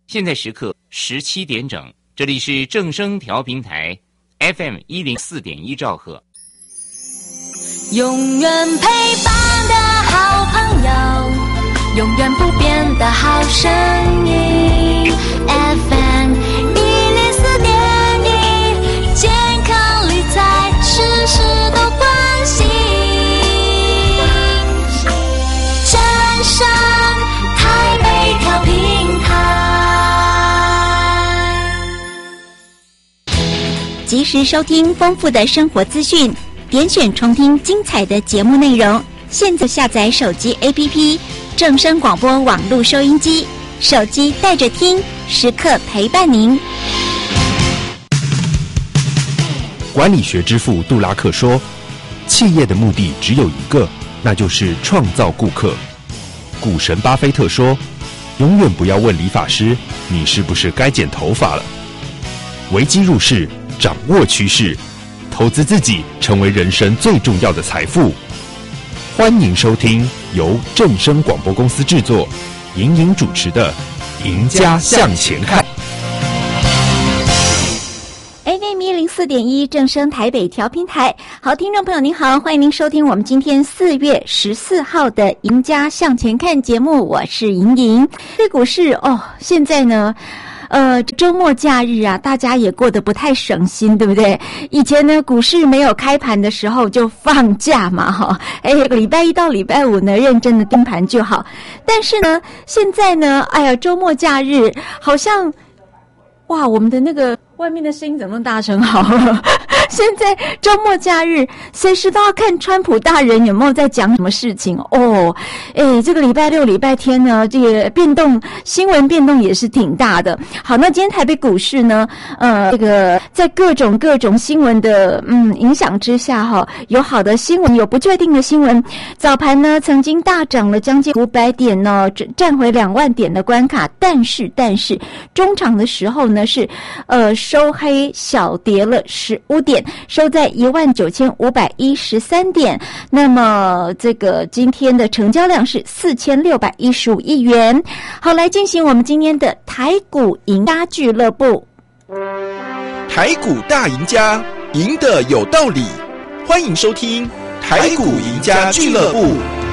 现在时刻17点整，这里是正声调频台 FM104.1兆赫。 永远陪伴的好朋友，永远不变的好声音 FM104.1，健康理财事事都关心，正声台北调频台， 及时收听丰富的生活资讯，点选重听精彩的节目内容。现在下载手机 APP 正声广播网络收音机，手机带着听，时刻陪伴您。 管理学之父杜拉克说，企业的目的只有一个，那就是创造顾客。股神巴菲特说，永远不要问理发师你是不是该剪头发了。危机入市，掌握趋势，投资自己成为人生最重要的财富。欢迎收听由正声广播公司制作，莹莹主持的《赢家向前看》。 FM104.1正声台北调频台，好，听众朋友您好，欢迎您收听我们今天4月14号的《赢家向前看》节目，我是莹莹。这股市现在呢周末假日啊，大家也过得不太省心，对不对？以前呢，股市没有开盘的时候就放假嘛，礼拜一到礼拜五呢，认真的盯盘就好。但是呢，现在呢，周末假日好像，哇，我们的那个外面的声音怎么那么大声？好，现在周末假日随时都要看川普大人有没有在讲什么事情哦。这个礼拜六、礼拜天呢，这个新闻变动也是挺大的。好，那今天台北股市呢，这个在各种新闻的影响之下有好的新闻，有不确定的新闻。早盘呢，曾经大涨了将近500点呢，站回2万点的关卡，但是中场的时候呢是收黑小跌了15点，收在19513点。那么这个今天的成交量是4615亿元。好，来进行我们今天的台股赢家俱乐部。 台股大赢家，赢得有道理。欢迎收听台股赢家俱乐部。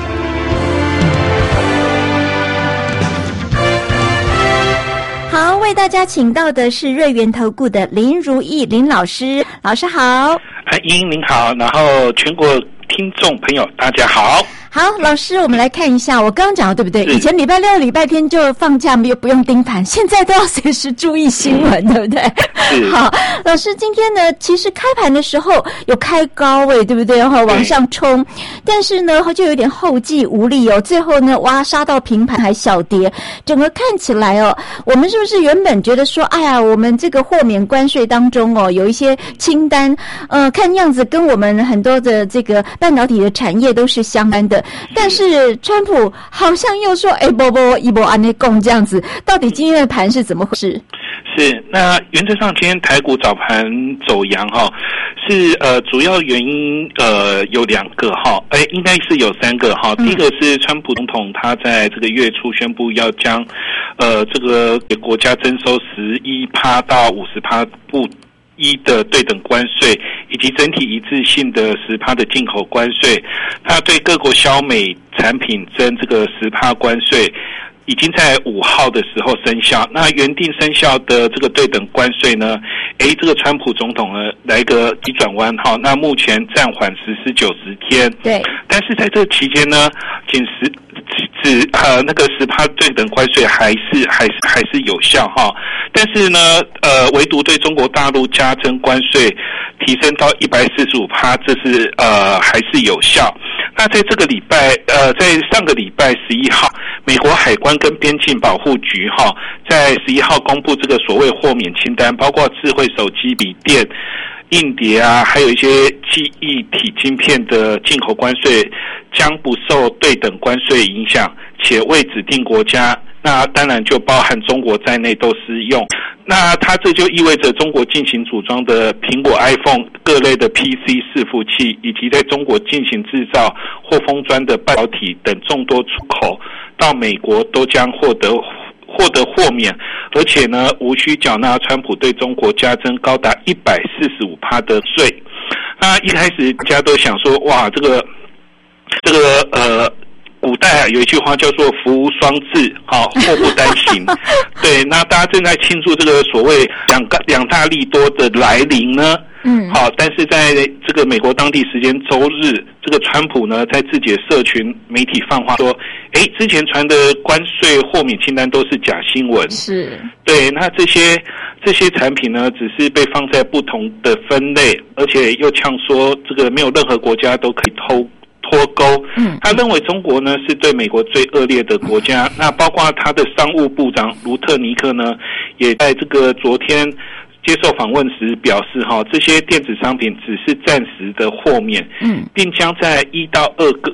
好，为大家请到的是瑞元投顾的林如意林老师，老师好。 英您好，然后全国听众朋友大家好。 好，老师，我们来看一下，我刚刚讲的对不对？以前礼拜六、礼拜天就放假，又不用盯盘，现在都要随时注意新闻，对不对？好，老师，今天呢，其实开盘的时候有开高对不对？往上冲，但是呢，就有点后继无力最后呢，杀到平盘还小跌，整个看起来我们是不是原本觉得说，我们这个豁免关税当中有一些清单，看样子跟我们很多的这个半导体的产业都是相关的。但是川普好像又说一波安内共这样子，到底今天的盘是怎么回事？ 是，那原则上今天台股早盘走阳是主要原因有2个应该是有3个第一个是川普总统他在这个月初宣布要将这个国家征收11%到50%不一的对等关税，以及整体一致性的10%的进口关税，它对各国消美产品征这个10%关税，已经在5号的时候生效。那原定生效的这个对等关税呢，这个川普总统呢来个急转弯那目前暂缓实施90天。对，但是在这期间呢，那个10%对等关税还是有效但是呢唯独对中国大陆加征关税提升到145%，这是还是有效。那在这个礼拜在上个礼拜11号，美国海关跟边境保护局在11号公布这个所谓豁免清单，包括智慧手机、笔电、硬碟还有一些记忆体晶片的进口关税将不受对等关税影响，且未指定国家，那当然就包含中国在内都适用。那它这就意味着中国进行组装的苹果 iPhone 各类的 PC 伺服器，以及在中国进行制造或封装的半导体等众多出口到美国都将获得豁免， 而且呢无需缴纳川普对中国加征高达145%的税。那一开始大家都想说，哇，这个古代啊有一句话叫做福无双至，祸不单行。对，那大家正在庆祝这个所谓两大利多的来临呢。好，但是在这个美国当地时间周日，这个川普呢在自己的社群媒体放话说，之前传的关税豁免清单都是假新闻。是，对，那这些产品呢，只是被放在不同的分类，而且又呛说这个没有任何国家都可以脱钩。他认为中国呢是对美国最恶劣的国家。那包括他的商务部长卢特尼克呢，也在这个昨天接受访问时表示，这些电子商品只是暂时的豁免，并将在1到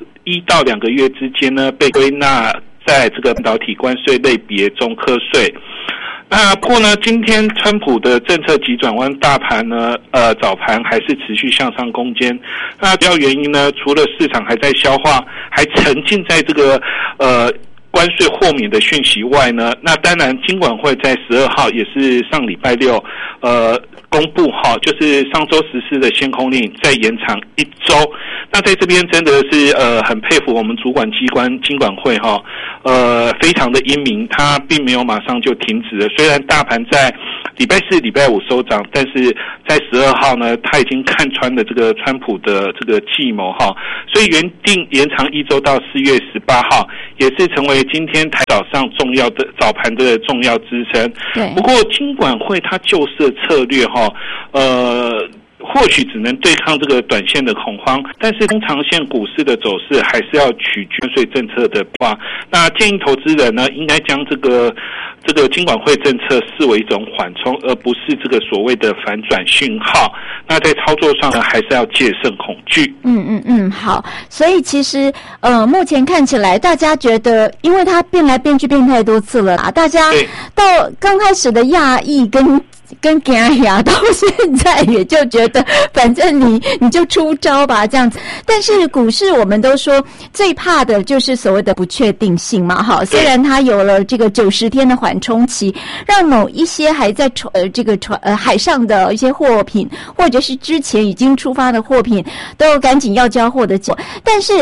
2个月之间呢被归纳在这个半导体关税类别中课税。那不过呢，今天川普的政策急转弯，大盘呢早盘还是持续向上攻坚。那主要原因呢，除了市场还在消化，还沉浸在这个关税豁免的讯息外呢，那当然金管会在12号也是上礼拜六公布就是上周实施的限空令再延长1周。那在这边真的是很佩服我们主管机关金管会非常的英明，它并没有马上就停止了。虽然大盘在礼拜4、礼拜5收涨，但是在12号呢，他已经看穿了这个川普的这个计谋所以原定延长1周到4月18号，也是成为今天台早上早盘的重要支撑。对，不过金管会它救市的策略或许只能对抗这个短线的恐慌，但是中长线股市的走势还是要取决税政策的话，那建议投资人呢，应该将这个金管会政策视为一种缓冲，而不是这个所谓的反转讯号。那在操作上呢，还是要戒慎恐惧。 好，所以其实目前看起来，大家觉得，因为它变来变去变太多次了啊，大家到刚开始的讶异跟惊讶，到现在也就觉得反正你就出招吧这样子。但是股市我们都说最怕的就是所谓的不确定性嘛，虽然它有了这个90天的缓冲期，让某一些还在海上的一些货品，或者是之前已经出发的货品，都赶紧要交货的结果。但是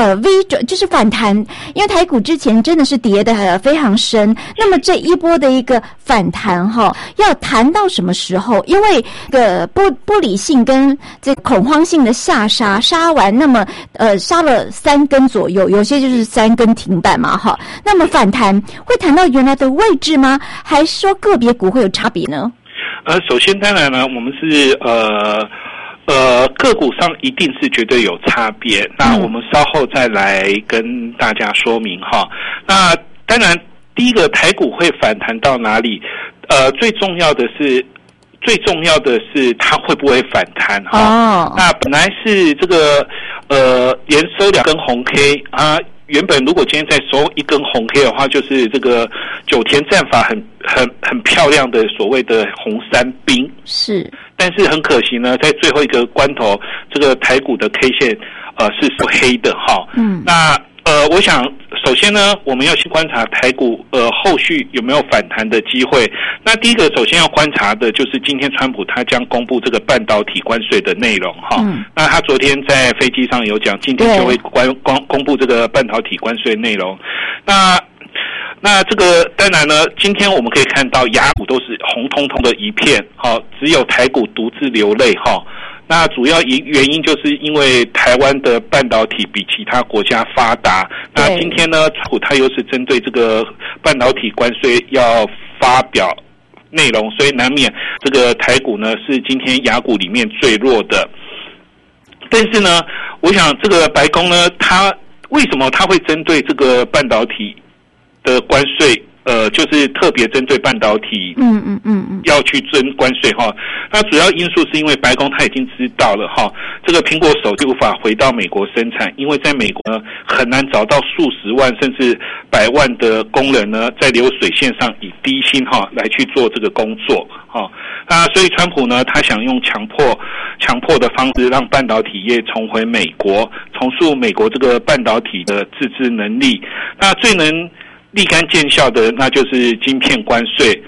V 转就是反弹，因为台股之前真的是跌得非常深，那么这一波的一个反弹要谈到什么时候？因为不理性跟这恐慌性的下杀完，那么杀了3根左右，有些就是3根停板嘛那么反弹会谈到原来的位置吗？还是说个别股会有差别呢？ 首先当然呢，我们是个股上一定是绝对有差别，那我们稍后再来跟大家说明那当然第一个台股会反弹到哪里？最重要的是它会不会反弹那本来是这个连收2根红 K 啊，原本如果今天再收1根红 K 的话，就是这个9田战法很漂亮的所谓的红三兵。是，但是很可惜呢，在最后一个关头，这个台股的 K 线是黑的那我想首先呢，我们要去观察台股后续有没有反弹的机会。那第一个首先要观察的就是今天川普他将公布这个半导体关税的内容那他昨天在飞机上有讲，今天就会公布这个半导体关税内容。那这个当然呢，今天我们可以看到亚股都是红彤彤的一片只有台股独自流泪那主要原因就是因为台湾的半导体比其他国家发达。那今天呢，川普他又是针对这个半导体关税要发表内容，所以难免这个台股呢是今天亚股里面最弱的。但是呢，我想这个白宫呢，为什么他会针对这个半导体的关税？就是特别针对半导体，要去征关税那主要因素是因为白宫他已经知道了这个苹果手机无法回到美国生产，因为在美国呢很难找到数十万甚至100万的工人呢在流水线上以低薪来去做这个工作那所以川普呢他想用强迫的方式让半导体业重回美国，重塑美国这个半导体的自制能力。那最能立竿见效的那就是晶片关税。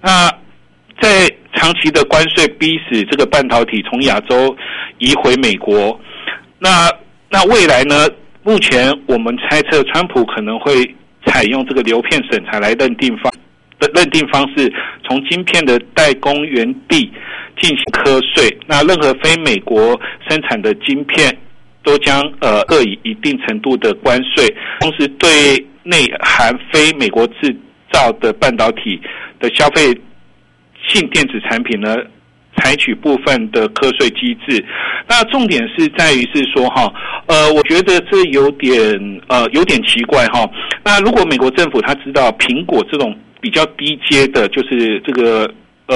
那在长期的关税逼使这个半导体从亚洲移回美国，那未来呢？目前我们猜测，川普可能会采用这个流片审查来认定方式，从晶片的代工原地进行课税。那任何非美国生产的晶片都将各以一定程度的关税，同时对内含非美国制造的半导体的消费性电子产品呢，采取部分的课税机制。那重点是在于是说我觉得这有点奇怪哈。那如果美国政府他知道苹果这种比较低阶的，就是这个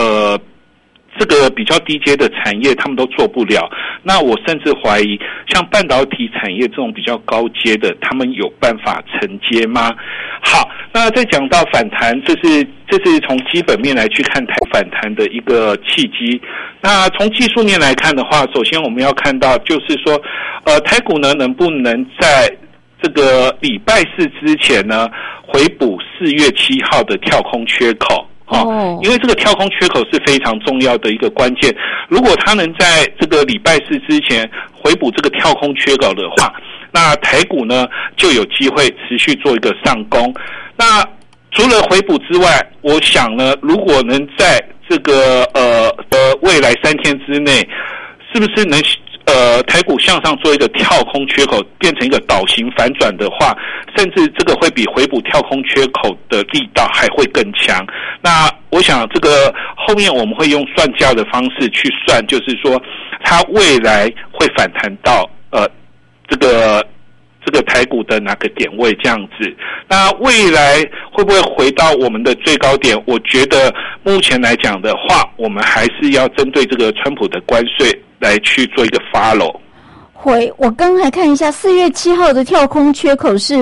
比较低阶的产业他们都做不了，那我甚至怀疑像半导体产业这种比较高阶的，他们有办法承接吗？好，那再讲到反弹，这是从基本面来去看台反弹的一个契机。那从技术面来看的话，首先我们要看到就是说台股呢能不能在这个礼拜四之前呢回补4月7号的跳空缺口。因为这个跳空缺口是非常重要的一个关键，如果它能在这个礼拜四之前回补这个跳空缺口的话，那台股呢就有机会持续做一个上攻。那除了回补之外，我想呢，如果能在这个未来3天之内，是不是能台股向上做一个跳空缺口，变成一个倒型反转的话，甚至这个会比回补跳空缺口的力道还会更强。那我想这个后面我们会用算价的方式去算，就是说它未来会反弹到这个台股的哪个点位这样子。那未来会不会回到我们的最高点？我觉得目前来讲的话，我们还是要针对这个川普的关税来去做一个 follow。 我刚才看一下4月7号的跳空缺口是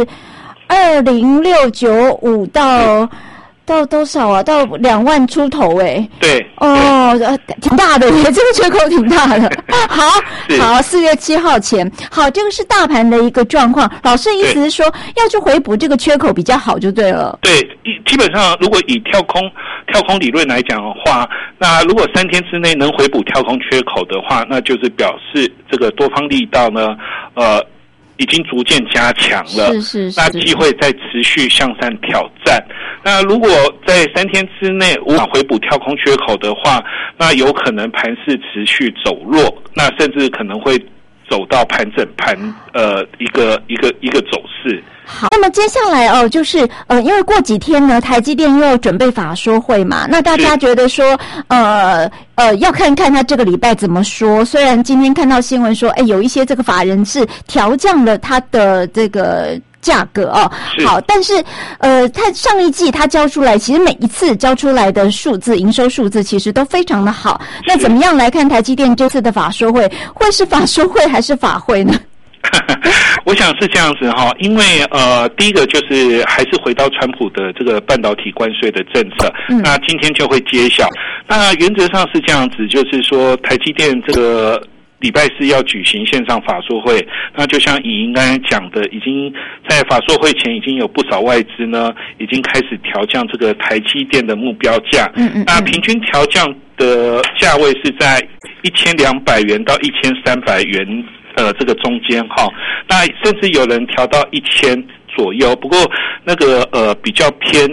20695到多少啊？到2万出头哎。 对。 挺大的，这个缺口挺大的。好，4月7号前，好，这个是大盘的一个状况。老师的意思是说，要去回补这个缺口比较好，就对了。 对，基本上如果以跳空理论来讲的话，那如果3天之内能回补跳空缺口的话，那就是表示这个多方力道呢，已经逐渐加强了，是那机会再持续向上挑战。那如果在3天之内无法回补跳空缺口的话，那有可能盘势持续走弱，那甚至可能会走到盘整盘一个走势。 好，那么接下来就是因为过几天呢，台积电又要准备法说会嘛，那大家觉得说要看看他这个礼拜怎么说。虽然今天看到新闻说，有一些这个法人是调降了他的这个价格好，但是他上一季他交出来，其实每一次交出来的数字，营收数字其实都非常的好。那怎么样来看台积电这次的法说会，会是法说会还是法会呢？ 我想是这样子因为第一个就是还是回到川普的这个半导体关税的政策，那今天就会揭晓。那原则上是这样子，就是说台积电这个礼拜四要举行线上法说会，那就像以莹刚才讲的，已经在法说会前已经有不少外资呢已经开始调降这个台积电的目标价，那平均调降的价位是在1200元到1300元这个中间那甚至有人调到1000左右，不过那个比较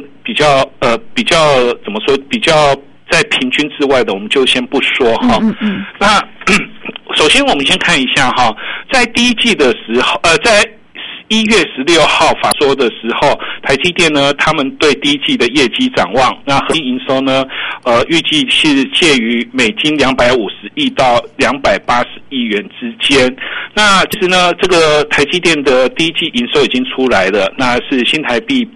怎么说，比较在平均之外的我们就先不说那首先我们先看一下在第一季的时候在1月16号法说的时候，台积电呢他们对第一季的业绩展望，那合计营收呢预计是介于美金250亿到280亿元之间。那其实呢这个台积电的第一季营收已经出来了，那是新台币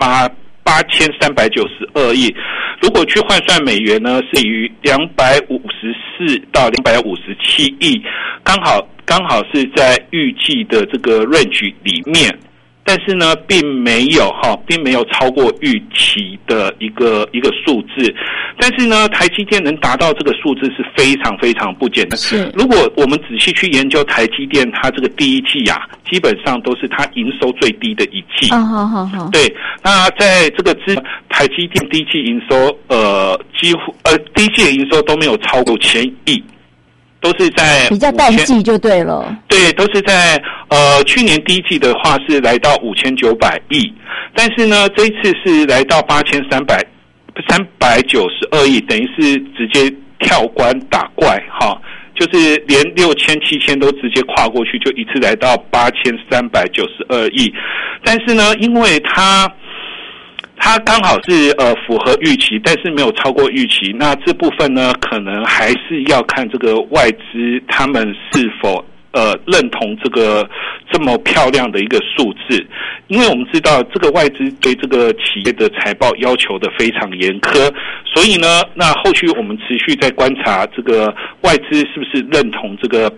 8392亿，如果去换算美元呢是于254到257亿，刚好是在预计的这个 range 里面，但是呢并没有超过预期的一个数字。 但是呢，台积电能达到这个数字是非常非常不简单。 是， 如果我们仔细去研究台积电，它这个第一季啊，基本上都是它营收最低的一季。 好。 对，那在这个台积电第一季营收，几乎第一季的营收都没有超过1000亿。都是在比较淡季就对了。 对，都是在去年第一季的话是来到5900亿，但是呢这一次是来到8392亿，等于是直接跳关打怪哈，就是连6000、7000都直接跨过去，就一次来到8392亿。但是呢，因为它刚好是符合预期，但是没有超过预期。那这部分呢，可能还是要看这个外资他们是否认同这个这么漂亮的一个数字。因为我们知道这个外资对这个企业的财报要求的非常严苛，所以呢，那后续我们持续在观察这个外资是不是认同这个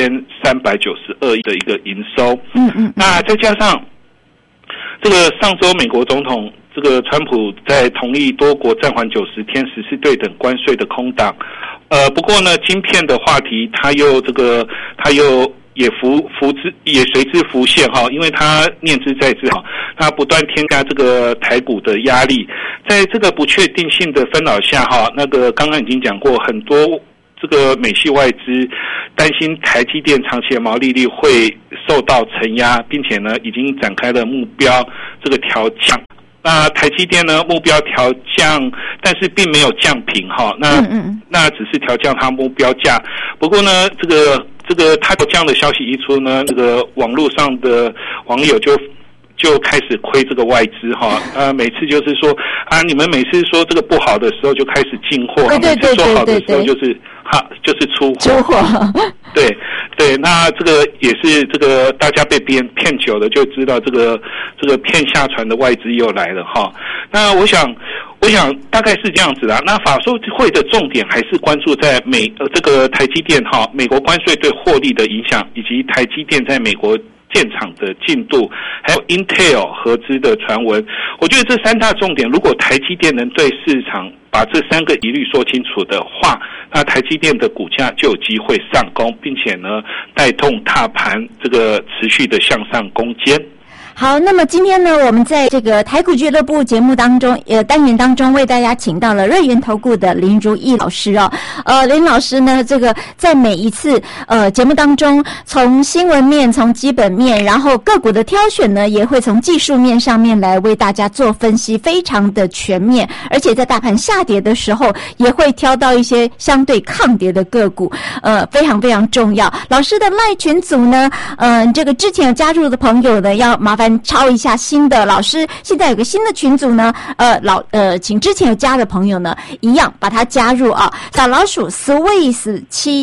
8392亿的一个营收。那再加上这个上周美国总统这个川普在同意多国暂缓90天实施对等关税的空档，不过呢，晶片的话题他又也随之浮现哈，因为他念之在之哈，他不断添加这个台股的压力，在这个不确定性的纷扰下哈，那个刚刚已经讲过，很多这个美系外资担心台积电长期的毛利率会受到承压，并且呢，已经展开了目标这个调降。那台积电呢，目标调降，但是并没有降平哈。那只是调降它目标价。不过呢，这个它调降的消息一出呢，这个网络上的网友就开始亏这个外资哈。每次就是说你们每次说这个不好的时候就开始进货，每次说好的时候就是出货。对，那这个也是这个大家被别人骗久了，就知道这个骗下船的外资又来了哈。那我想大概是这样子啦。那法说会的重点还是关注在这个台积电哈，美国关税对获利的影响，以及台积电在美国建厂的进度，还有 Intel 合资的传闻。我觉得这三大重点，如果台积电能对市场把这3个疑虑说清楚的话，那台积电的股价就有机会上攻，并且呢带动大盘这个持续的向上攻坚。 好，那么今天呢，我们在这个台股俱乐部节目当中，单元当中为大家请到了瑞元投顾的林如意老师哦。林老师呢，这个在每一次节目当中，从新闻面、从基本面，然后个股的挑选呢，也会从技术面上面来为大家做分析，非常的全面。而且在大盘下跌的时候，也会挑到一些相对抗跌的个股，非常非常重要。老师的LINE群组呢，这个之前有加入的朋友呢，要麻烦抄一下新的。老师现在有个新的群组呢，请之前有加的朋友呢，一样把它加入啊。小老鼠 Swiss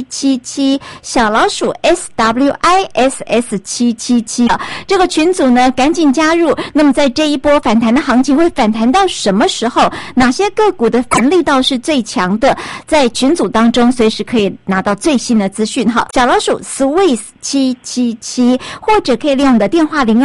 777，小老鼠 SWISS 777这个群组呢，赶紧加入。那么在这一波反弹的行情会反弹到什么时候？哪些个股的反力道是最强的？在群组当中随时可以拿到最新的资讯哈。小老鼠 Swiss 777，或者可以利用我们的电话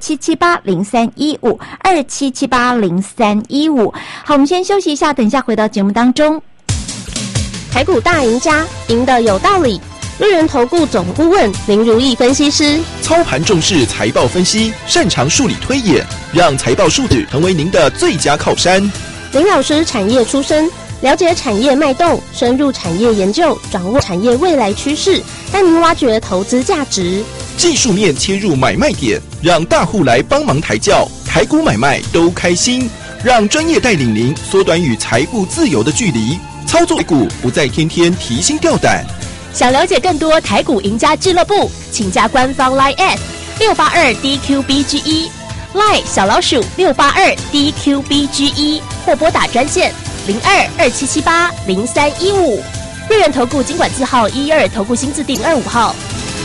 0227780315，27780315。好，我们先休息一下，等一下回到节目当中。 台股大赢家，赢得有道理。瑞元投顾总顾问林如意分析师， 操盘重视财报分析，擅长数理推演，让财报数字成为您的最佳靠山。 林老师产业出身，了解产业脉动，深入产业研究，掌握产业未来趋势，带您挖掘投资价值。 技术面切入买卖点，让大户来帮忙抬轿，台股买卖都开心，让专业带领您缩短与财富自由的距离，操作台股不再天天提心吊胆。 想了解更多台股赢家俱乐部，请加官方 LINE@ 682DQBG1 LINE 小老鼠682DQBG1，或拨打专线0227780315。瑞元投顾金管字号112投顾新字第25号。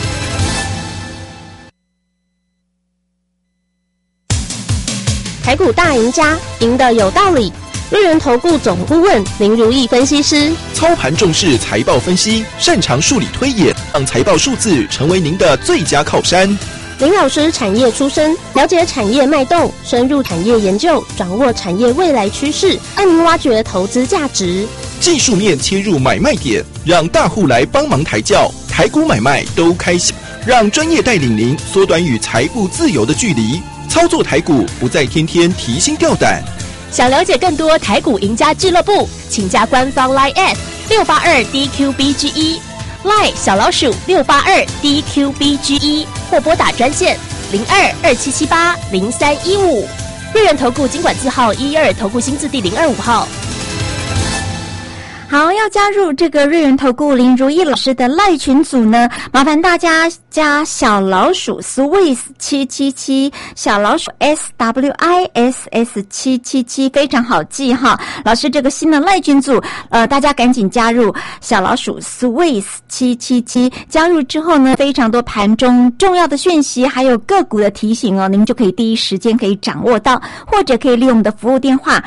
台股大赢家，赢得有道理。瑞元投顾总顾问林如意分析师， 操盘重视财报分析，擅长数理推演，让财报数字成为您的最佳靠山。 林老师产业出身，了解产业脉动，深入产业研究，掌握产业未来趋势，带您挖掘投资价值。 技术面切入买卖点，让大户来帮忙抬轿，台股买卖都开心，让专业带领您缩短与财富自由的距离，操作台股不再天天提心吊胆。 想了解更多台股赢家俱乐部，请加官方 LINE@ 682DQBG1 ，LINE 小老鼠682DQBG1，或拨打专线0227780315。瑞元投顾金管字号112投顾新字第025号。 好，要加入这个瑞元投顾林如意老师的赖群组呢，麻烦大家加小老鼠 Swiss777， 小老鼠 SWISS777， 非常好记哈。老师这个新的赖群组，大家赶紧加入小老鼠 Swiss777， 加入之后呢，非常多盘中重要的讯息，还有个股的提醒哦，您就可以第一时间可以掌握到，或者可以利用我们的服务电话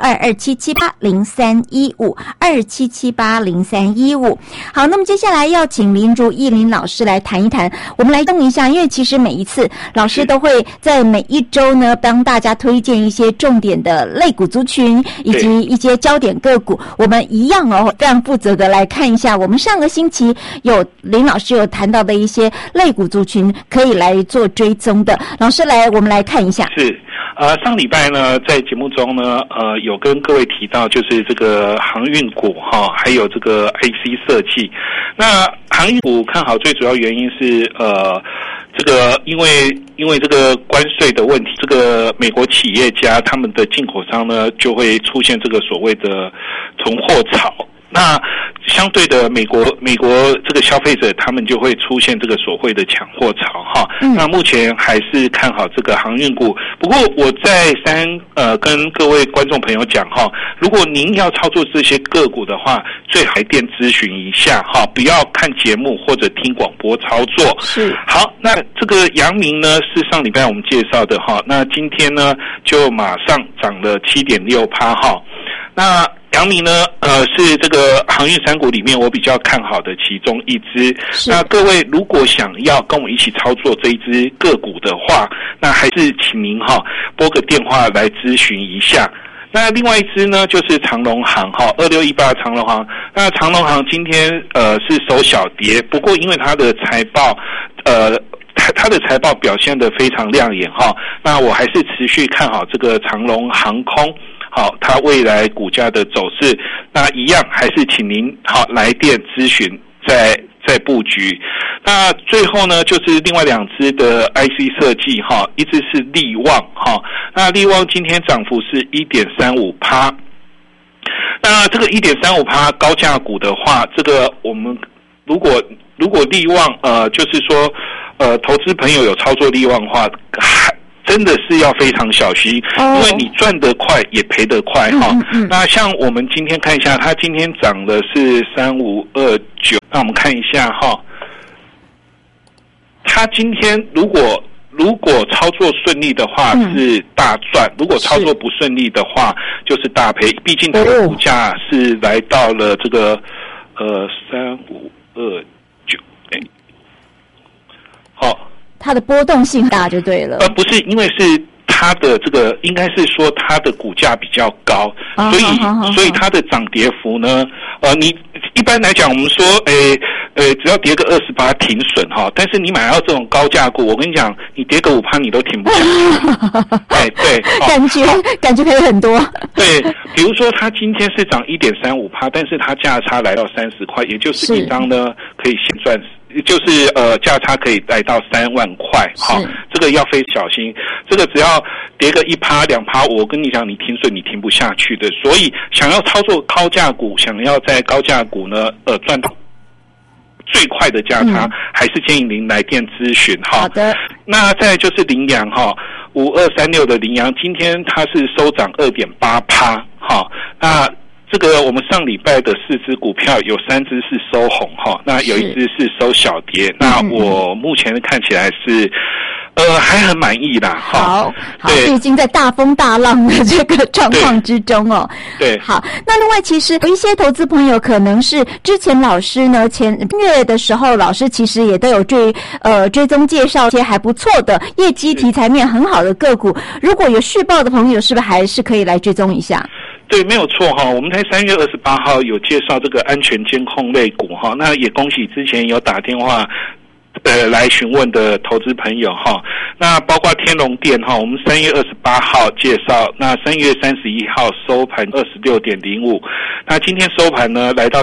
0227780315，27780315。好，那么接下来要请林如意林老师来谈一谈，我们来动一下，因为其实每一次老师都会在每一周呢帮大家推荐一些重点的类股族群以及一些焦点个股，我们一样哦非常负责的来看一下，我们上个星期有林老师有谈到的一些类股族群可以来做追踪的，老师来我们来看一下。 是上礼拜呢，在节目中呢，有跟各位提到，就是这个航运股哈，还有这个 IC 设计。那航运股看好，最主要原因是这个因为这个关税的问题，这个美国企业家他们的进口商呢，就会出现这个所谓的囤货潮。那相对的，美国这个消费者他们就会出现这个所谓的抢货潮哈。那目前还是看好这个航运股。不过我再跟各位观众朋友讲哈，如果您要操作这些个股的话，最好来电咨询一下哈，不要看节目或者听广播操作。是。好，那这个阳明呢是上礼拜我们介绍的哈，那今天呢就马上涨了 7.6% 哈。那阳明呢，是这个航运3股里面我比较看好的其中一支。那各位如果想要跟我一起操作这一支个股的话，那还是请您拨个电话来咨询一下。那另外一支呢，就是长荣航2618长荣航。那长荣航今天是收小跌，不过因为它的财报它的财报表现得非常亮眼哈，那我还是持续看好这个长荣航空。好，它未来股价的走势，那一样还是请您来电咨询，再布局。那最后呢，就是另外2支的 IC 设计一支是力旺那力旺今天涨幅是 1.35%。那这个 1.35% 高价股的话，这个我们如果力旺就是说投资朋友有操作力旺的话，真的是要非常小心，因为你赚得快也赔得快那像我们今天看一下，它今天涨的是3529，那我们看一下它今天如果操作顺利的话是大赚，如果操作不顺利的话就是大赔，毕竟它的股价是来到了这个3529 它的波动性大就对了。 不是，因为是它的这个应该是说它的股价比较高，所以它的涨跌幅呢，你一般来讲我们说，只要跌个20%停损但是你买到这种高价股，我跟你讲，你跌个5%你都停不下去。对， 感觉赔很多。 对，比如说它今天是涨 1.35%， 但是它价差来到30块，也就是一张呢可以先赚。就是价差可以来到3万块，这个要非常小心。这个只要跌个1%、2%，我跟你讲，你停损你停不下去的。所以想要操作高价股，想要在高价股呢赚到最快的价差，还是建议您来电咨询好的。 那再来就是羚羊5236的羚羊，今天它是收涨 2.8%那这个我们上礼拜的4只股票有3只是收红那有1只是收小跌，那我目前看起来是还很满意啦。 好，已经在大风大浪的这个状况之中对， 好，那另外其实有一些投资朋友可能是之前老师呢前月的时候，老师其实也都有追踪介绍一些还不错的业绩题材面很好的个股，如果有续报的朋友，是不是还是可以来追踪一下？ 对，没有错哈。我们在3月28号有介绍这个安全监控类股哈，那也恭喜之前有打电话来询问的投资朋友哈。那包括天龙电哈，我们3月28号介绍，那3月31号收盘26.05，那今天收盘呢来到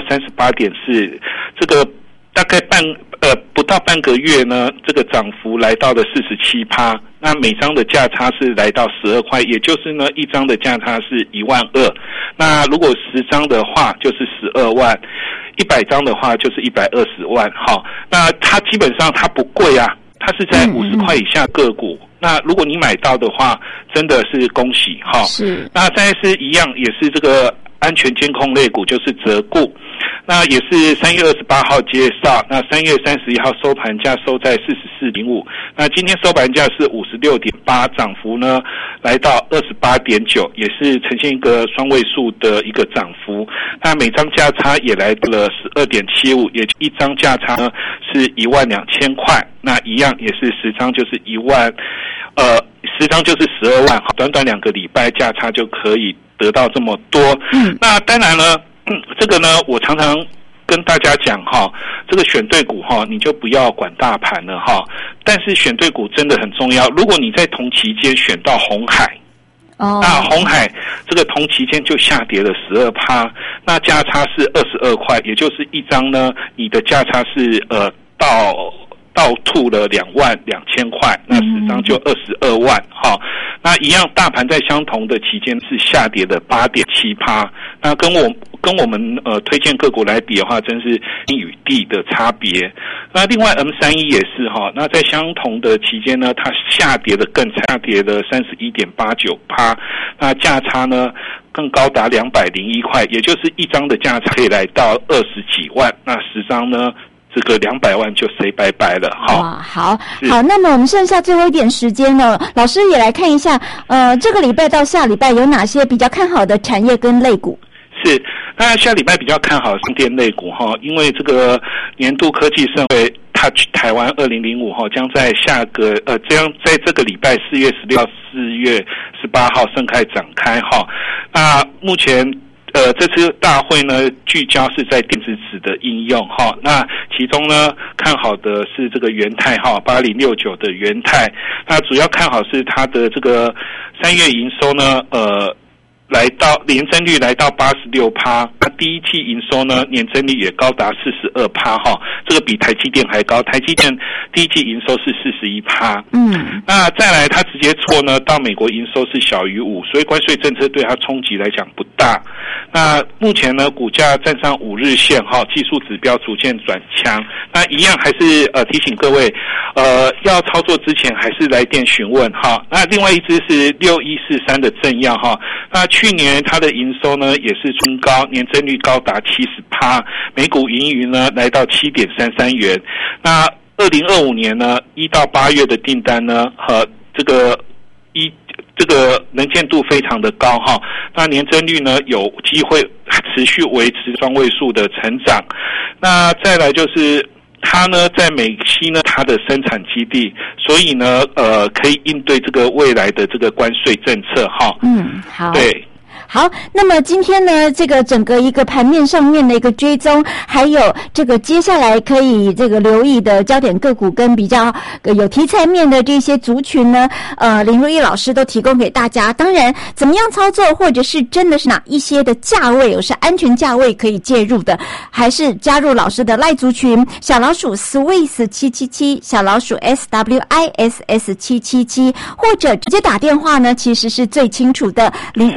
38.4，这个大概不到半个月呢，这个涨幅来到了47%。那每张的价差是来到12块，也就是呢一张的价差是12000。那如果10张的话就是12万，100张的话就是120万。好，那它基本上它不贵啊，它是在50块以下个股。那如果你买到的话，真的是恭喜哈。是。那再来是一样，也是这个安全监控类股，就是折固。那也是3月28号介绍，那3月31号收盘价收在44.05，那今天收盘价是56.8，涨幅呢来到28.9，也是呈现一个双位数的一个涨幅。那每张价差也来到了12.75，也一张价差呢是12000块，那一样也是10张就是10张就是12万，短短2个礼拜价差就可以得到这么多。那当然呢。这个呢，我常常跟大家讲哈，这个选对股哈，你就不要管大盘了哈。但是选对股真的很重要。如果你在同期间选到鸿海，那鸿海这个同期间就下跌了12%，那价差是22块，也就是一张呢，你的价差是倒吐了22000块，那10张就22万哈。那一样，大盘在相同的期间是下跌的8.7%，那跟我们推荐个股来比的话，真是天与地的差别。那另外 M31 也是哈，那在相同的期间呢，它下跌的更惨，下跌了31.89%，那价差呢更高达201块，也就是一张的价差可以来到20几万，那10张呢？这个200万就 say 拜拜了。 好，那么我们剩下最后一点时间了，老师也来看一下，这个礼拜到下礼拜有哪些比较看好的产业跟类股？ 是，那下礼拜比较看好是电类股哈，因为这个年度科技盛会 Touch 台湾2005哈，将在将在这个礼拜4月16号、4月18号盛开展开哈。那目前这次大会呢，聚焦是在电子纸的应用哈。那其中呢，看好的是这个元泰哈，8069的元泰。那主要看好是它的这个3月营收呢，来到年增率来到86%，那第一季营收呢年增率也高达42%哈，这个比台积电还高，台积电第一季营收是41%。那再来它直接错呢，到美国营收是小于5，所以关税政策对它冲击来讲不大。那目前呢，股价站上5日线哈，技术指标逐渐转强。那一样还是提醒各位，要操作之前还是来电询问哈。那另外一只是6143的正耀哈，那去年它的营收呢也是冲高，年增率高达70%，每股盈余呢来到7.33元。那2025年呢1到8月的订单呢和这个能见度非常的高哈，那年增率呢有机会持续维持双位数的成长。那再来就是它呢在美西呢它的生产基地，所以呢可以应对这个未来的这个关税政策哈。 好。 对。 好，那么今天呢，这个整个一个盘面上面的一个追踪，还有这个接下来可以这个留意的焦点个股跟比较有题材面的这些族群呢，林如意老师都提供给大家。当然，怎么样操作，或者是真的是哪一些的价位，是安全价位可以介入的，还是加入老师的赖族群小老鼠 Swiss 777，小老鼠 SWISS 777，或者直接打电话呢，其实是最清楚的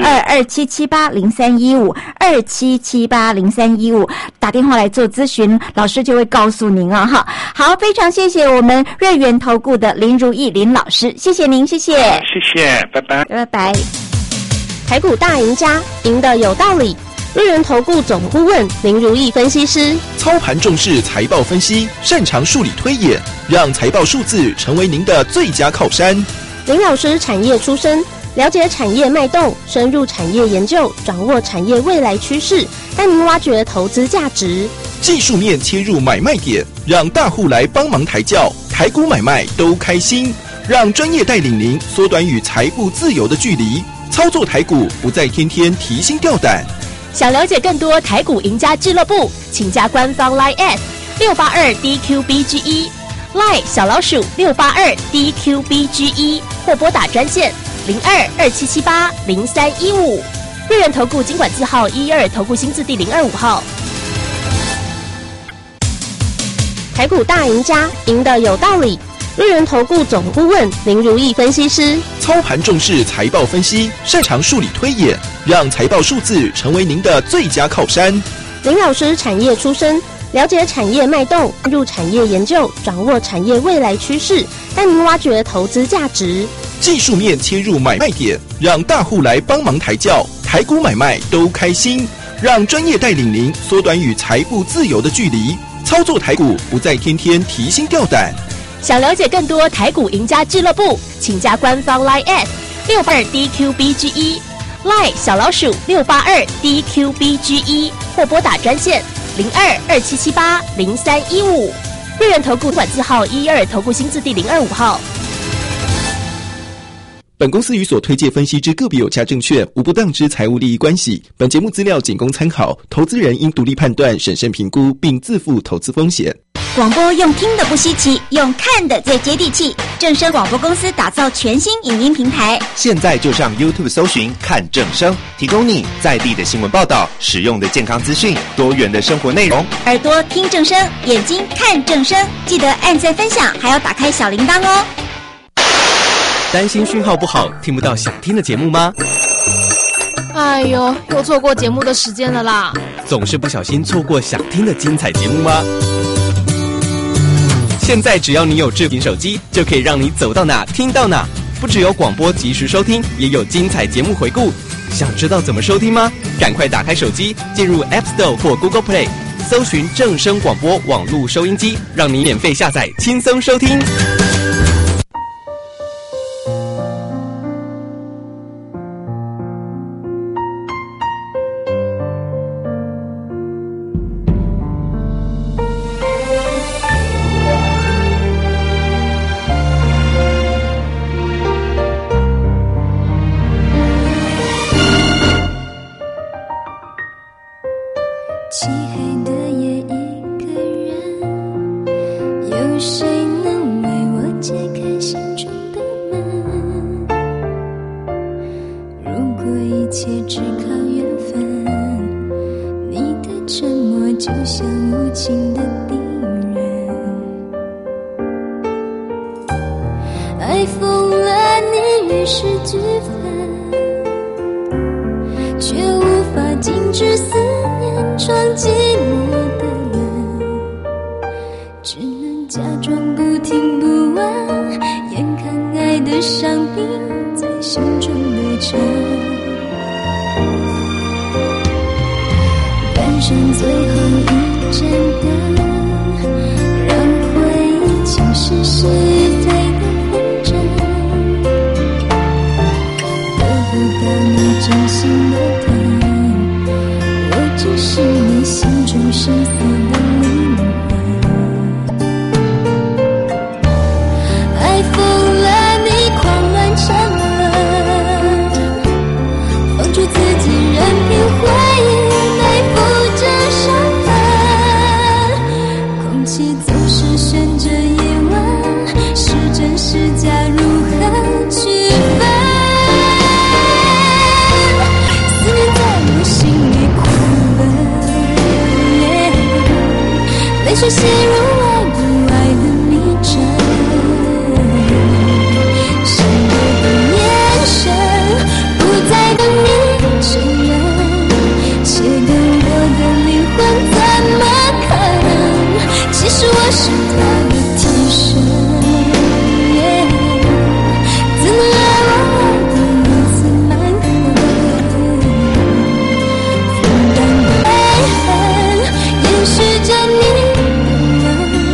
0227780315，27780315，打电话来做咨询，老师就会告诉您哈。好，非常谢谢我们瑞元投顾的林如意林老师，谢谢您，谢谢， 谢谢，拜拜， 拜拜。 台股大赢家，赢得有道理。瑞元投顾总顾问林如意分析师， 操盘重视财报分析，擅长数理推演，让财报数字成为您的最佳靠山。 林老师产业出身，了解产业脉动，深入产业研究，掌握产业未来趋势，带您挖掘投资价值。 技术面切入买卖点，让大户来帮忙抬轿，台股买卖都开心。让专业带领您缩短与财富自由的距离。 操作台股不再天天提心吊胆。 想了解更多台股赢家俱乐部，请加官方 LINE@ 682DQBG1 ，LINE 小老鼠682DQBG1，或拨打专线0227780315。瑞元投顾金管字号112投顾新字第025号。台股大赢家，赢得有道理。瑞元投顾总顾问林如意分析师， 操盘重视财报分析，擅长数理推演，让财报数字成为您的最佳靠山。 林老师产业出身，了解产业脉动，入产业研究，掌握产业未来趋势，带您挖掘投资价值。 技术面切入买卖点，让大户来帮忙抬轿，台股买卖都开心。让专业带领您缩短与财富自由的距离，操作台股不再天天提心吊胆。 想了解更多台股赢家俱乐部，请加官方 LINE@ 682DQBG1 ，LINE 小老鼠682DQBG1，或拨打专线0227780315。瑞元投顾管字号112投顾新字第025号。 本公司与所推介分析之个别有价证券无不当之财务利益关系。本节目资料仅供参考，投资人应独立判断、审慎评估，并自负投资风险。 广播用听的不稀奇，用看的最接地气。正声广播公司打造全新影音平台， 现在就上 YouTube 搜寻看正声，提供你在地的新闻报道、实用的健康资讯、多元的生活内容。 耳朵听正声，眼睛看正声，记得按赞分享，还要打开小铃铛哦。 担心讯号不好，听不到想听的节目吗？ 哎呦，又错过节目的时间了啦！ 总是不小心错过想听的精彩节目吗？现在只要你有智屏手机，就可以让你走到哪听到哪。不只有广播及时收听，也有精彩节目回顾。想知道怎么收听吗？赶快打开手机，进入 App Store 或 Google Play， 搜寻正声广播网络收音机，让你免费下载，轻松收听。 漆黑的夜，一个人，有谁能为我解开心中的门？如果一切只靠缘分，你的沉默就像无情的敌人。爱疯了你，于是俱焚，却无法禁止思念装寂寞的人，只能假装不听不问，眼看爱的伤病在心中累沉，关上最后一盏灯，让回忆侵蚀是非的纷争，得不到你真心的疼，我只是你心中深锁的灵魂。爱疯了你，狂乱沉沦，放逐自己，任凭回忆内附着伤痕。空气总是悬着疑问，是真是假，如何区分？思念在我心里狂奔，泪水陷入爱不爱的迷阵，深夜的眼神不再等你承认，切割我的灵魂，怎么可能？其实我是他的替身，怎能让我爱得如此蛮横？风干的泪痕，延续着你的冷，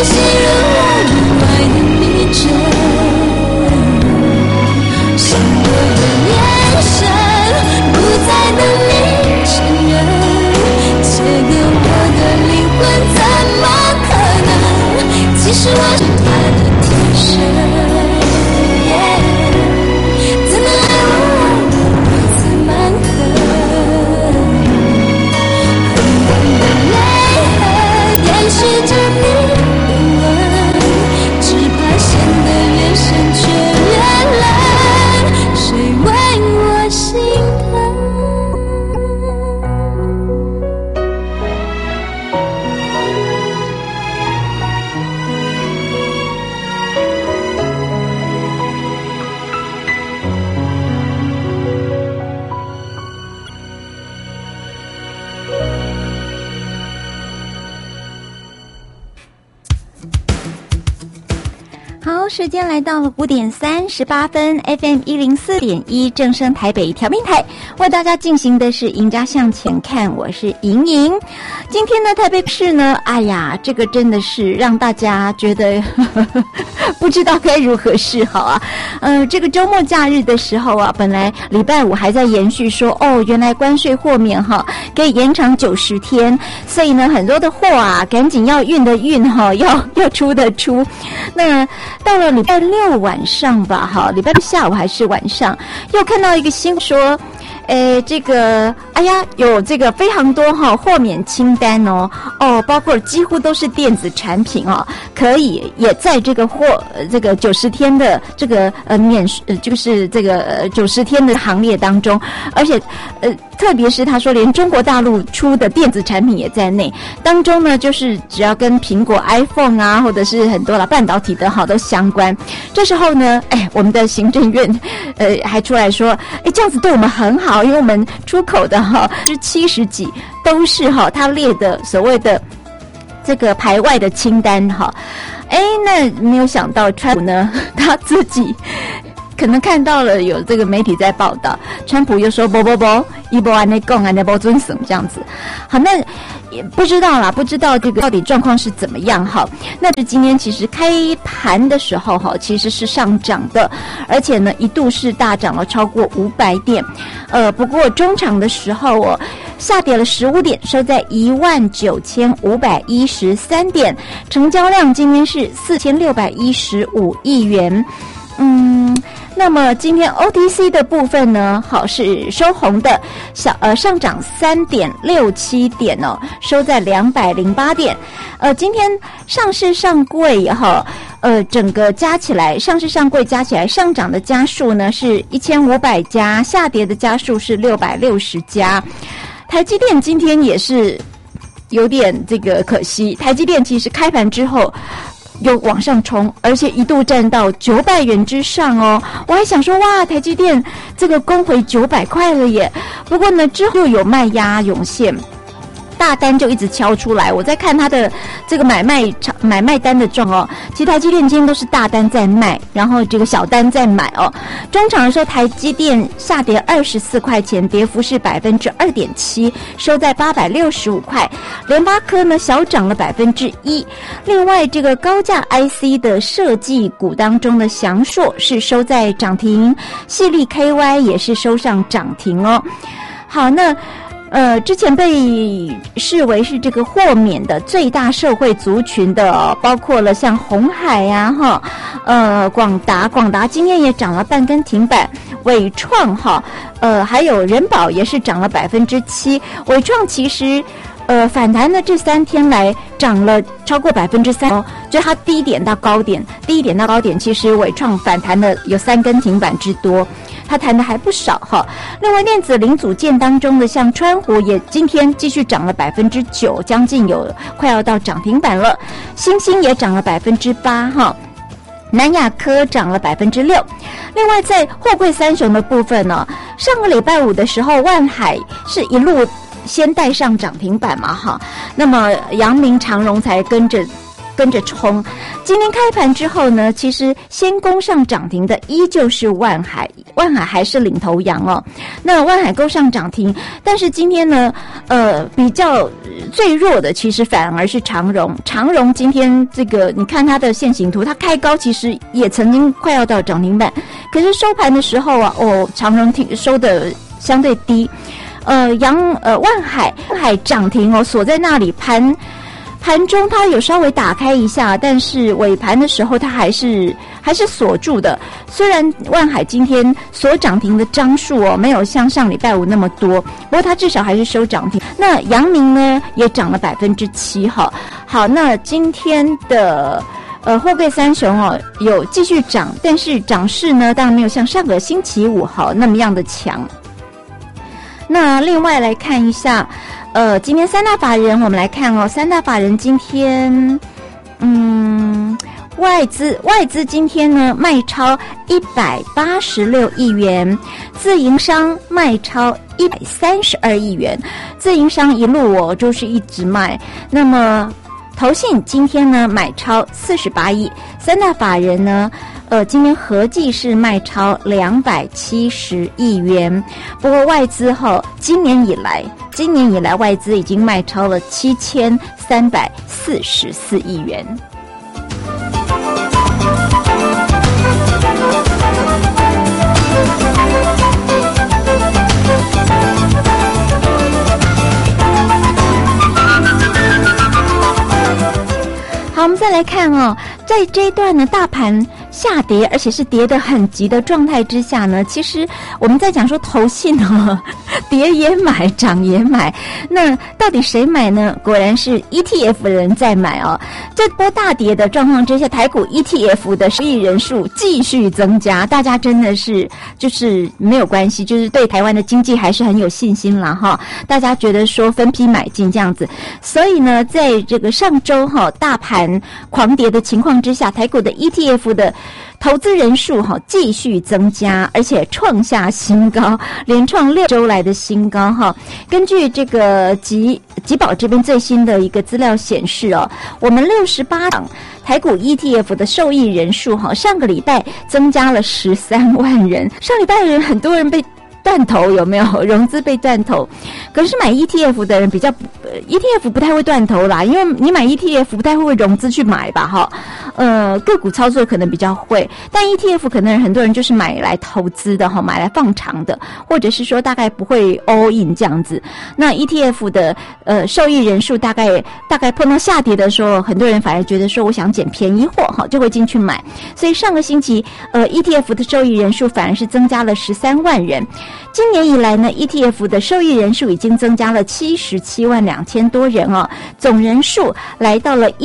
吸入了意外的迷阵，像我的眼神不再等你承认，切割我的灵魂怎么可能？其实我是他的替身，怎能爱我如此蛮横？狠狠的泪痕掩饰着你的吻，只怕陷得越深却越冷，谁为我心疼？ 好，时间来到了5点38分 ，FM 104.1正声台北调频台，为大家进行的是赢家向前看，我是莹莹。今天呢，台北市呢，哎呀，这个真的是让大家觉得不知道该如何是好啊。这个周末假日的时候啊，本来礼拜五还在延续说，原来关税豁免哈，可以延长90天，所以呢，很多的货啊，赶紧要运的运哈，要出的出。那到了礼拜六晚上吧，哈，礼拜六下午还是晚上，又看到一个新闻说，这个，哎呀，有这个非常多哈豁免清单哦，包括几乎都是电子产品哦，可以也在这个这个90天的这个就是这个90天的行列当中，而且特别是他说连中国大陆出的电子产品也在内，当中呢就是只要跟苹果 iPhone 啊，或者是很多的半导体的哈都相关。这时候呢，我们的行政院还出来说，这样子对我们很好，因为我们出口的哈是70几都是哈他列的所谓的这个排外的清单哈。那没有想到川普呢他自己可能看到了有这个媒体在报道，川普又说不，一波安内共安内波尊什么这样子。好，那也不知道这个到底状况是怎么样哈。那是今天其实开盘的时候哈，其实是上涨的，而且呢一度是大涨了超过500点。不过中场的时候下跌了15点，收在19513点，成交量今天是4615亿元。那么今天 OTC 的部分呢，好是收红的，上涨3.67点哦，收在208点。今天上市上柜哈，整个加起来，上市上柜加起来上涨的家数呢是1500家，下跌的家数是660家。台积电今天也是有点这个可惜，台积电其实开盘之后又往上冲，而且一度站到900元之上哦。我还想说，哇，台积电这个攻回900块了耶。不过呢，之后又有卖压涌现，大单就一直敲出来。我在看它的这个买卖单的状哦，其实台积电今天都是大单在卖，然后这个小单在买哦。中场的时候，台积电下跌24块钱，跌幅是2.7%，收在865块。联发科呢小涨了1%。另外，这个高价 IC 的设计股当中的祥硕是收在涨停，矽力 KY 也是收上涨停哦。好，那之前被视为是这个豁免的最大受惠族群的包括了像鸿海呀广达今天也涨了半根停板，伟创还有人保也是涨了7%。伟创其实反弹的这3天来涨了超过3%哦，就它低点到高点，其实伟创反弹了有3根停板之多，它弹的还不少哈。另外电子零组件当中的像川湖也今天继续涨了9%，将近快要到涨停板了。欣兴也涨了8%哈。南亚科涨了6%。另外在货柜三雄的部分呢，上个礼拜五的时候，万海是一路先带上涨停板嘛哈，那么阳明长荣才跟着跟着冲。今天开盘之后呢，其实先攻上涨停的依旧是万海，万海还是领头羊哦。那万海攻上涨停，但是今天呢，比较最弱的其实反而是长荣。长荣今天这个你看它的线形图，它开高其实也曾经快要到涨停板，可是收盘的时候啊，长荣收的相对低。万海涨停哦，锁在那里盘中它有稍微打开一下，但是尾盘的时候它还是锁住的。虽然万海今天所涨停的张数哦没有像上礼拜五那么多，不过它至少还是收涨停。那阳明呢也涨了7%哈。好，那今天的货柜三雄哦有继续涨，但是涨势呢当然没有像上个星期五好那么样的强。那另外来看一下，今天三大法人，我们来看哦，三大法人今天，外资今天呢卖超186亿元，自营商卖超132亿元，自营商一路就是一直卖，那么投信今天呢买超48亿，三大法人呢今天合计是卖超270亿元。不过外资今年以来外资已经卖超了7344亿元。好，我们再来看在这一段呢，大盘下跌，而且是跌得很急的状态之下呢，其实我们在讲说投信跌也买，涨也买，那到底谁买呢？果然是 ETF 的人在买哦。这波大跌的状况之下，台股 ETF 的受益人数继续增加，大家真的是就是没有关系，就是对台湾的经济还是很有信心啦哈。大家觉得说分批买进这样子，所以呢，在这个上周大盘狂跌的情况之下，台股的 ETF 的投资人数继续增加，而且创下新高，连创6周来的新高哈。根据这个集保这边最新的一个资料显示我们68档台股 ETF 的受益人数上个礼拜增加了13万人，上礼拜的人很多人被断头，有没有融资被断头？可是买 ETF 的人比较ETF 不太会断头啦，因为你买 ETF 不太会融资去买吧哈。个股操作可能比较会，但 ETF 可能很多人就是买来投资的哈，买来放长的，或者是说大概不会 all in 这样子。那 ETF 的受益人数大概碰到下跌的时候，很多人反而觉得说我想捡便宜货哈，就会进去买。所以上个星期ETF 的受益人数反而是增加了13万人。今年以来呢 ETF 的受益人数已经增加了77万2000多人总人数来到了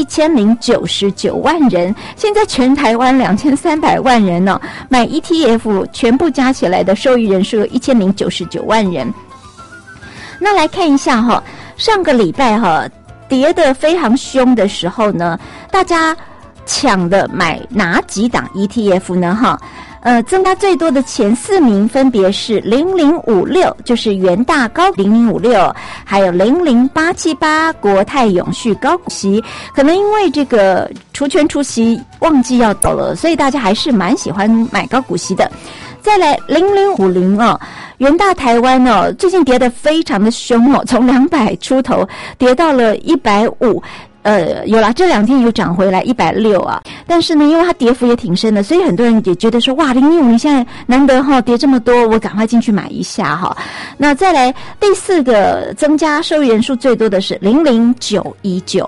1099万人。现在全台湾2300万人买 ETF 全部加起来的受益人数有1099万人。那来看一下上个礼拜跌得非常凶的时候呢，大家抢的买哪几档 ETF 呢增加最多的前4名分别是0056，就是元大高0056，还有00878国泰永续高股息。可能因为这个除权除息旺季要到了，所以大家还是蛮喜欢买高股息的。再来0050元大台湾最近跌得非常的凶从200出头跌到了150。有啦，这2天有涨回来160啊，但是呢，因为它跌幅也挺深的，所以很多人也觉得说，哇，0050现在难得跌这么多，我赶快进去买一下哈。那再来第4个增加受益人数最多的是00919。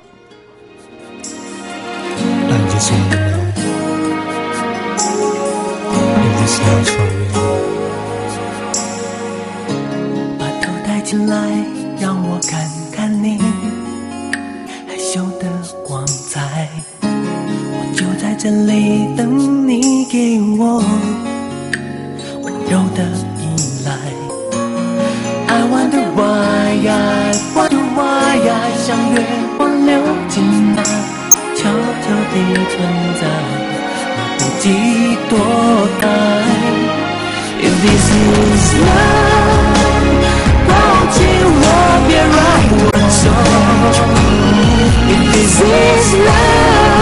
把头抬起来，让我看看你秀的光彩，我就在这里等你给我温柔的依赖。I wonder why, I wonder why, 像月光流进来，悄悄地存在，来不及躲开。If this is love， 抱紧我，别让我走。If this is love，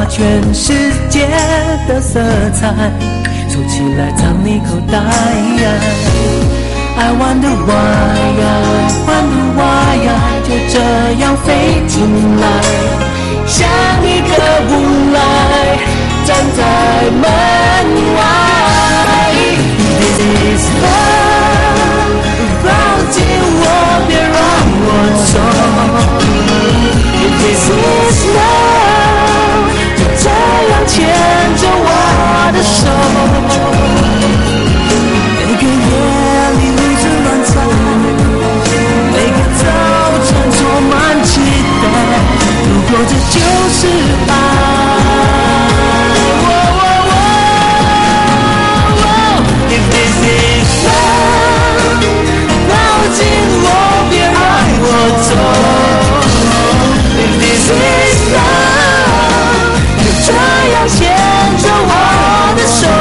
全世界的色彩，收起来藏你口袋。I wonder why, I wonder why， 就这样飞进来，像一个无赖站在门外。This is love， 抱紧我，别让我走。This is love， 就这样牵着我的手。每个夜里如此乱猜，每个早晨充满期待。如果这就是爱。If this is love， 抱紧我，别让我走。If this is love， 就这样牵着我的手。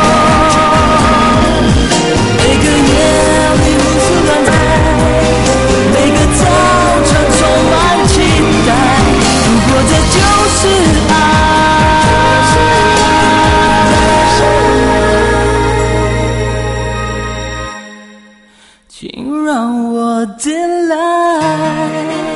每个夜里如此乱猜，每个早晨充满期待。如果这就是爱。请让我进来，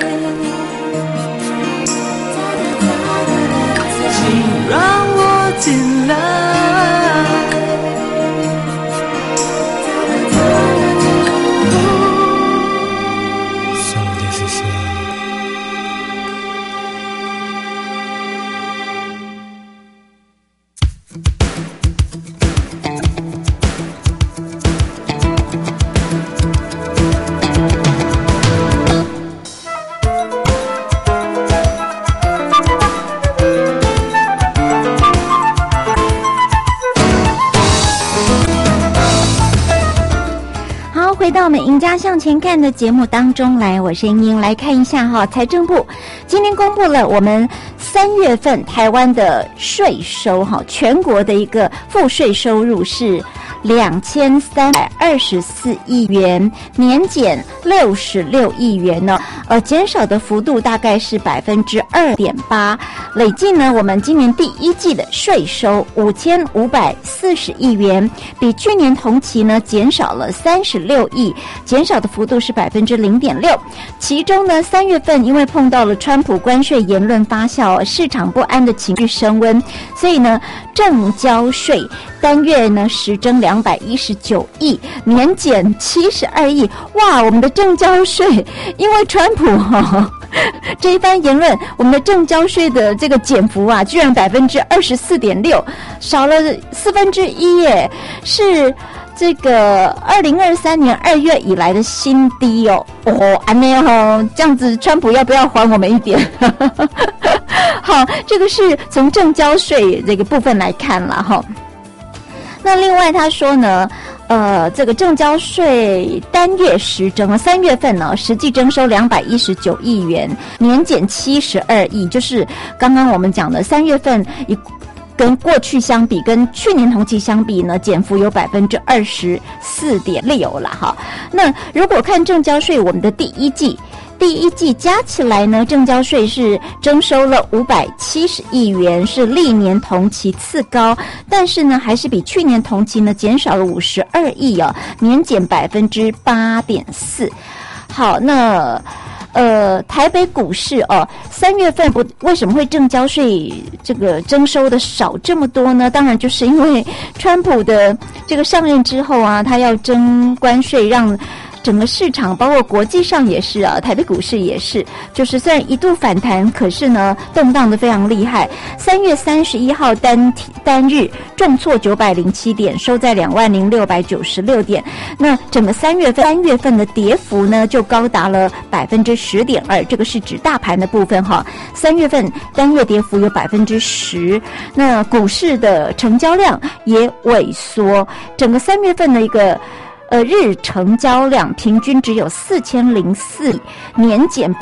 请让我进来。So this is love。 回到我们赢家向前看的节目当中来，我是莹莹，来看一下哈，财政部今天公布了我们3月份台湾的税收哈，全国的一个赋税收入是2324亿元，年减66亿元呢，减少的幅度大概是2.8%。累计呢，我们今年第一季的税收5540亿元，比去年同期呢减少了36亿，减少的幅度是0.6%。其中呢，3月份因为碰到了川普关税言论发酵，市场不安的情绪升温，所以呢，证交税单月呢实征219亿，年减72亿。哇，我们的证交税因为川普这一番言论，我们的证交税的这个减幅啊，居然24.6%，少了1/4耶，是这个2023年2月以来的新低哦。安内这样子川普要不要还我们一点？好，这个是从证交税这个部分来看了哈。那另外他说呢，这个证交税单月实征3月份呢，实际征收219亿元，年减72亿，就是刚刚我们讲的3月份跟过去相比，跟去年同期相比呢，减幅有24.6%啦哈。那如果看证交税，我们的第一季加起来呢，证交税是征收了570亿元，是历年同期次高，但是呢，还是比去年同期呢减少了52亿哦，年减8.4%。好，那台北股市3月份为什么会证交税这个征收的少这么多呢？当然就是因为川普的这个上任之后啊，他要征关税，让整个市场包括国际上也是啊，台北股市也是，就是虽然一度反弹，可是呢动荡的非常厉害。3月31号单日重挫907点，收在20696点。那整个3月份的跌幅呢，就高达了10.2%，这个是指大盘的部分哈。3月份单月跌幅有10%，那股市的成交量也萎缩，整个3月份的一个日成交量平均只有4004亿，年减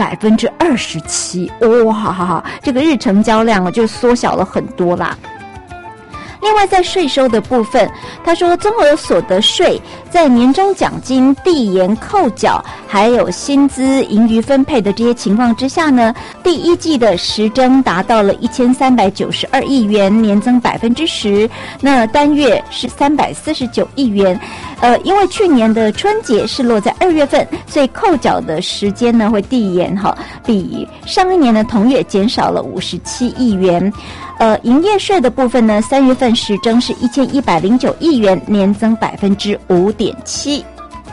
27%。哇，这个日成交量就缩小了很多啦。 另外在税收的部分，他说综合所得税在年终奖金递延扣缴还有薪资盈余分配的这些情况之下呢，第一季的实征达到了1392亿元，年增10%，那单月是349亿元。因为去年的春节是落在2月份，所以扣缴的时间呢会递延比上一年的同月减少了57亿元。营业税的部分呢，3月份实征是1109亿元，年增5.7%。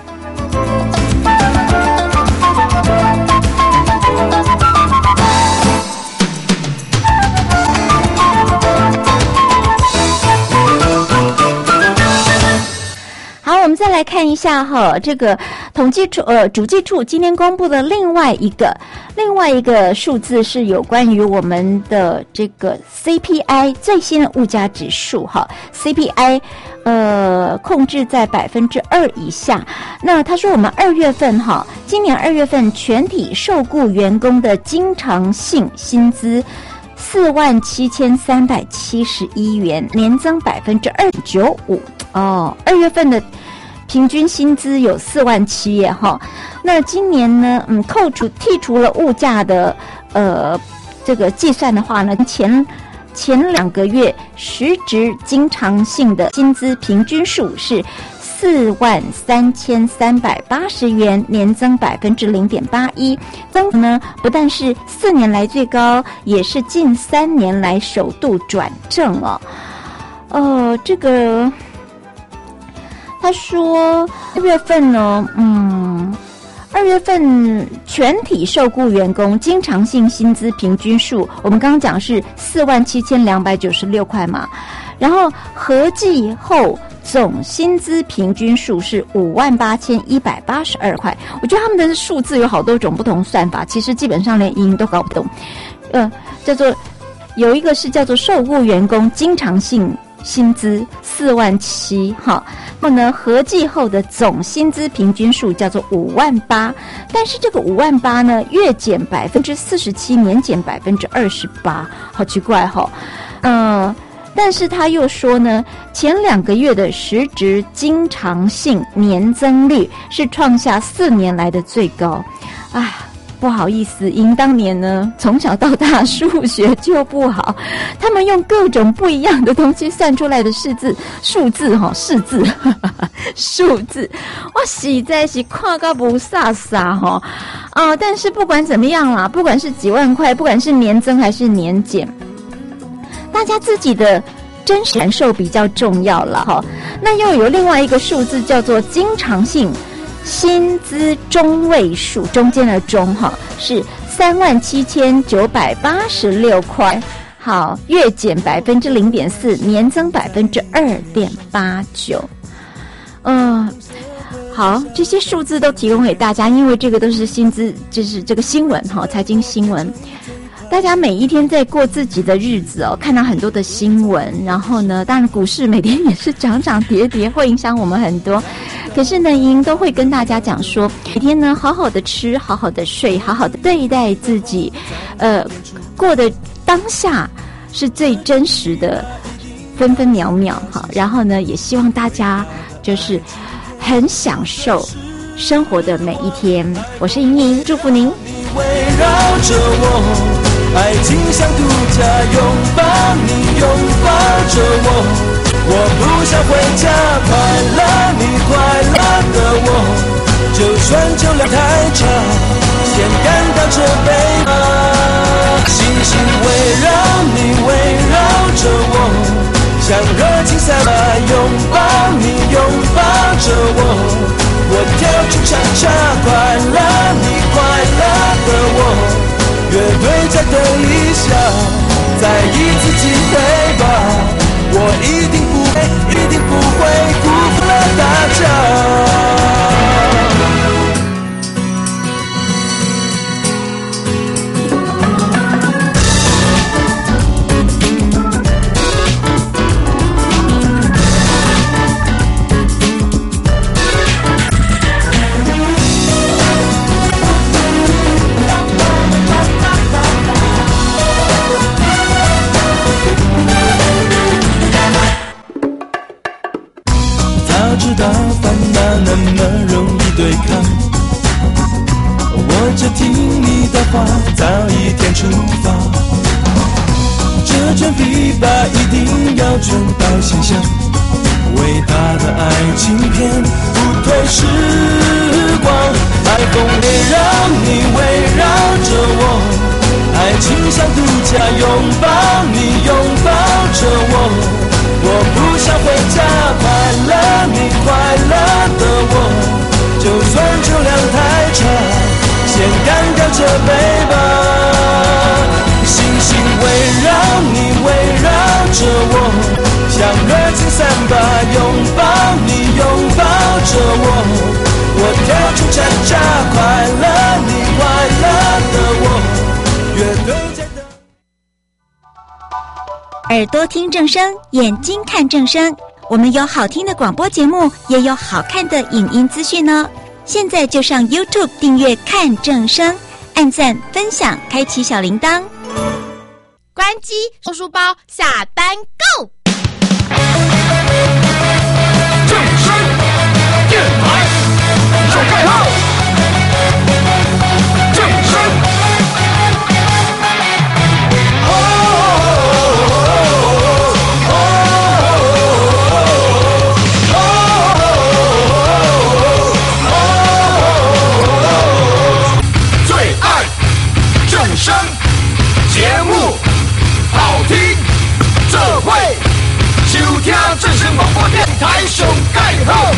好，我们再来看一下这个统计处主计处今天公布的另外一个数字是有关于我们的这个 CPI 最新的物价指数CPI 控制在2%以下。那他说我们2月份今年2月份全体受雇员工的经常性薪资47371元，年增2.95%。2月份的平均薪资有47000耶那今年呢，剔除了物价的这个计算的话呢，前2个月实质经常性的薪资平均数是43380元，年增0.81%，增幅呢不但是4年来最高，也是近3年来首度转正这个。他说2月份呢，2月份全体受雇员工经常性薪资平均数，我们刚刚讲是47296块嘛，然后合计后总薪资平均数是58182块。我觉得他们的数字有好多种不同算法，其实基本上连音都搞不懂。叫做有一个是叫做受雇员工经常性薪资47000那么呢，合计后的总薪资平均数叫做58000，但是这个58000呢，月减47%，年减28%，好奇怪但是他又说呢，前2个月的实质经常性年增率是创下4年来的最高。不好意思，因当年呢从小到大数学就不好，他们用各种不一样的东西算出来的数字，我实在是看到不傻傻但是不管怎么样啦，不管是几万块，不管是年增还是年减，大家自己的真实感受比较重要了那又有另外一个数字叫做经常性薪资中位数，中间的中是37986块，月减0.4%，年增2.89%。好，这些数字都提供给大家，因为这个都是薪资，就是这个新闻财经新闻。大家每一天在过自己的日子看到很多的新闻，然后呢，当然股市每天也是涨涨跌跌，会影响我们很多。可是呢，莹都会跟大家讲说，每天呢好好的吃，好好的睡，好好的对待自己，过的当下是最真实的分分秒秒然后呢，也希望大家就是很享受生活的每一天。我是莹莹，祝福您。 围绕着我，爱情像独家拥抱你，拥抱着我，我不想回家，快乐你快乐的我，就算酒量太差，先感到这杯吧。星星围绕你，围绕着我，像热情散发，拥抱你，拥抱着我，我跳出恰恰，快乐你快乐的我，乐队再等一下，再一次机会吧，我一定不会辜负了大家。 道烦恼那么容易对抗，我只听你的话，早一天出发。这卷琵琶一定要传到心上，伟大的爱情片不退时光，爱风也让你围绕着我，爱情像独家拥抱你，拥抱着我。我不想回家，快乐你快乐的我，就算车辆太长，先干掉这杯吧。星星围绕你，围绕着我，像热情散发，拥抱你，拥抱着我。我跳出恰恰，快乐你快乐的我，乐队在等。 耳朵听正声，眼睛看正声。我们有好听的广播节目，也有好看的影音资讯呢。现在就上 YouTube 订阅看正声，按赞分享，开启小铃铛。 关机，收书包，下班 Go！ 正声电台手盖号，正声。最爱正声节目，好听，这会收听正声广播电台上盖好。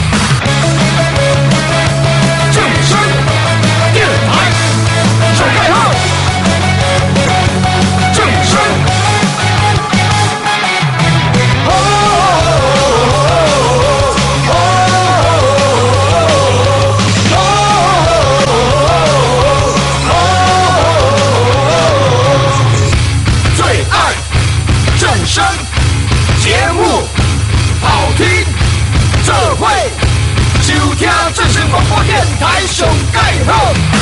正声电台上盖好，正声。最爱正声节目，好听，这会收听正声广播电台上盖好。